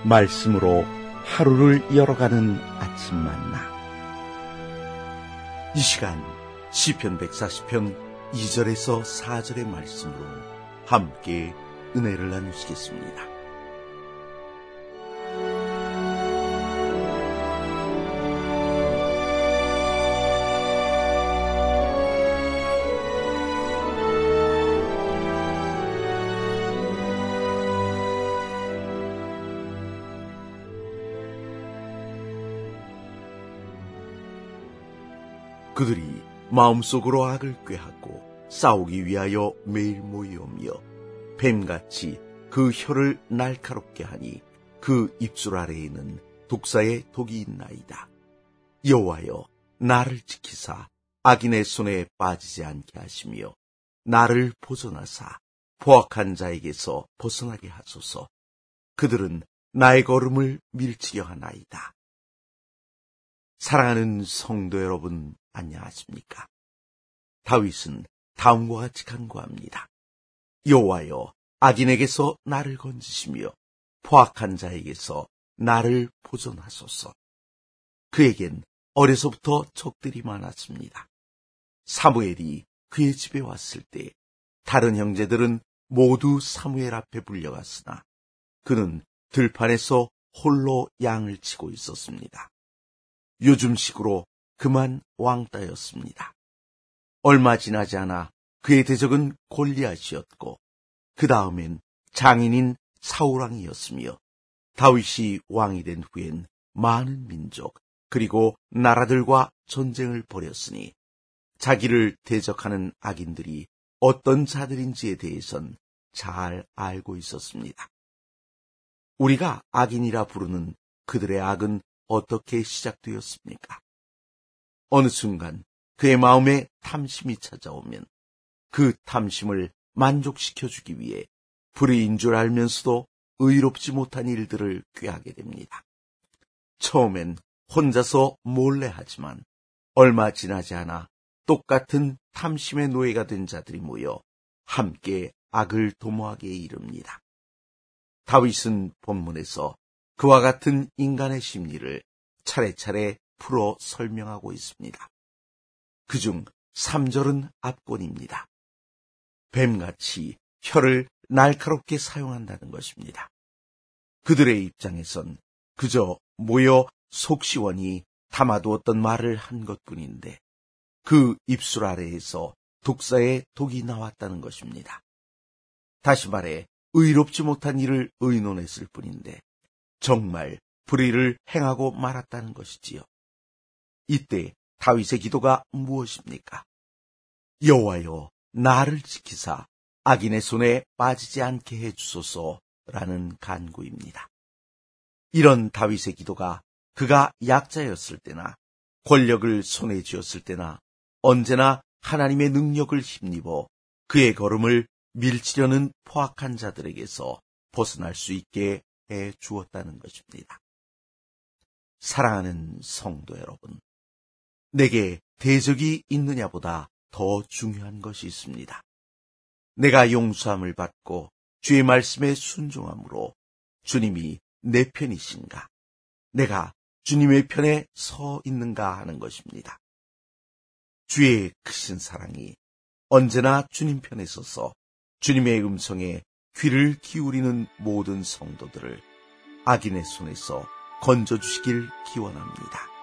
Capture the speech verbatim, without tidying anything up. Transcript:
말씀으로 하루를 열어가는 아침 만나. 이 시간 시편 백사십 편 이 절에서 사 절의 말씀으로 함께 은혜를 나누시겠습니다. 그들이 마음속으로 악을 꾀하고 싸우기 위하여 매일 모이오며 뱀같이 그 혀를 날카롭게 하니 그 입술 아래에는 독사의 독이 있나이다. 여호와여, 나를 지키사 악인의 손에 빠지지 않게 하시며 나를 보존하사 포악한 자에게서 벗어나게 하소서. 그들은 나의 걸음을 밀치려 하나이다. 사랑하는 성도 여러분, 안녕하십니까? 다윗은 다음과 같이 간구합니다. 여호와여, 악인에게서 나를 건지시며 포악한 자에게서 나를 보존하소서. 그에겐 어려서부터 적들이 많았습니다. 사무엘이 그의 집에 왔을 때 다른 형제들은 모두 사무엘 앞에 불려갔으나 그는 들판에서 홀로 양을 치고 있었습니다. 요즘식으로 그만 왕따였습니다. 얼마 지나지 않아 그의 대적은 골리앗이었고 그 다음엔 장인인 사울왕이었으며 다윗이 왕이 된 후엔 많은 민족 그리고 나라들과 전쟁을 벌였으니 자기를 대적하는 악인들이 어떤 자들인지에 대해선 잘 알고 있었습니다. 우리가 악인이라 부르는 그들의 악은 어떻게 시작되었습니까? 어느 순간 그의 마음에 탐심이 찾아오면 그 탐심을 만족시켜주기 위해 불의인 줄 알면서도 의롭지 못한 일들을 꾀하게 됩니다. 처음엔 혼자서 몰래 하지만 얼마 지나지 않아 똑같은 탐심의 노예가 된 자들이 모여 함께 악을 도모하게 이릅니다. 다윗은 본문에서 그와 같은 인간의 심리를 차례차례 풀어 설명하고 있습니다. 그중 삼 절은 압권입니다. 뱀같이 혀를 날카롭게 사용한다는 것입니다. 그들의 입장에선 그저 모여 속시원히 담아두었던 말을 한 것뿐인데 그 입술 아래에서 독사의 독이 나왔다는 것입니다. 다시 말해 의롭지 못한 일을 의논했을 뿐인데 정말 불의를 행하고 말았다는 것이지요. 이때 다윗의 기도가 무엇입니까? 여호와여, 나를 지키사 악인의 손에 빠지지 않게 해주소서라는 간구입니다. 이런 다윗의 기도가 그가 약자였을 때나 권력을 손에 쥐었을 때나 언제나 하나님의 능력을 힘입어 그의 걸음을 밀치려는 포악한 자들에게서 벗어날 수 있게 해 주었다는 것입니다. 사랑하는 성도 여러분, 내게 대적이 있느냐보다 더 중요한 것이 있습니다. 내가 용서함을 받고 주의 말씀에 순종함으로 주님이 내 편이신가, 내가 주님의 편에 서 있는가 하는 것입니다. 주의 크신 사랑이 언제나 주님 편에 서서 주님의 음성에 귀를 기울이는 모든 성도들을 악인의 손에서 건져주시길 기원합니다.